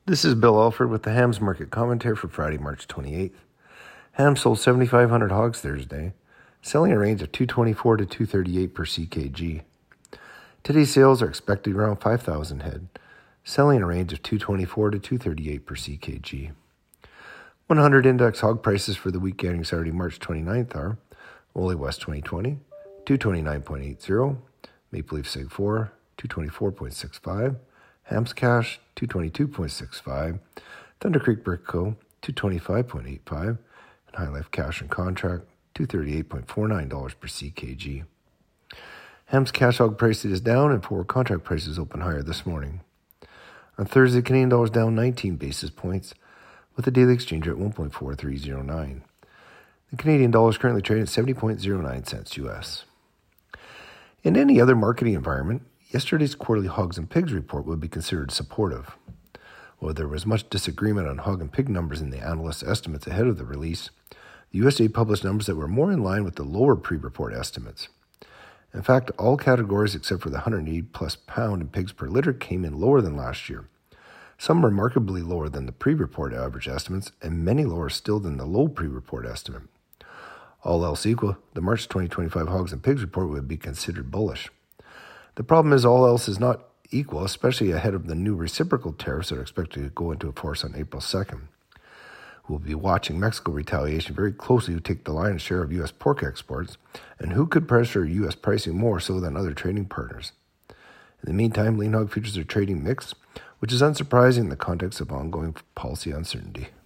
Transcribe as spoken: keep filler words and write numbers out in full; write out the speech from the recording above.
This is Bill Alford with the Hams Market Commentary for Friday, March twenty-eighth. Hams sold seventy-five hundred hogs Thursday, selling a range of two twenty-four to two thirty-eight per C K G. Today's sales are expected around five thousand head, selling a range of two twenty-four to two thirty-eight per C K G. one hundred index hog prices for the week ending Saturday, March twenty-ninth are Ole West twenty twenty, two twenty-nine point eight zero, Maple Leaf Seg four, two twenty-four point six five, Hams Cash, two twenty-two point six five, Thunder Creek Brick Co., two twenty-five point eight five, and High Life Cash and Contract, two thirty-eight point four nine dollars per C K G. Hams Cash hog price is down and forward contract prices open higher this morning. On Thursday, Canadian dollar is down nineteen basis points, with the daily exchange rate one point four three zero nine. The Canadian dollar is currently trading at seventy point zero nine cents U S. In any other marketing environment, yesterday's quarterly hogs and pigs report would be considered supportive. While there was much disagreement on hog and pig numbers in the analysts' estimates ahead of the release, the U S D A published numbers that were more in line with the lower pre-report estimates. In fact, all categories except for the one hundred eighty plus pound in pigs per litter came in lower than last year, some remarkably lower than the pre-report average estimates, and many lower still than the low pre-report estimate. All else equal, the March twenty twenty-five hogs and pigs report would be considered bullish. The problem is all else is not equal, especially ahead of the new reciprocal tariffs that are expected to go into force on April second. We'll be watching Mexico retaliation very closely to take the lion's share of U S pork exports, and who could pressure U S pricing more so than other trading partners. In the meantime, lean hog futures are trading mixed, which is unsurprising in the context of ongoing policy uncertainty.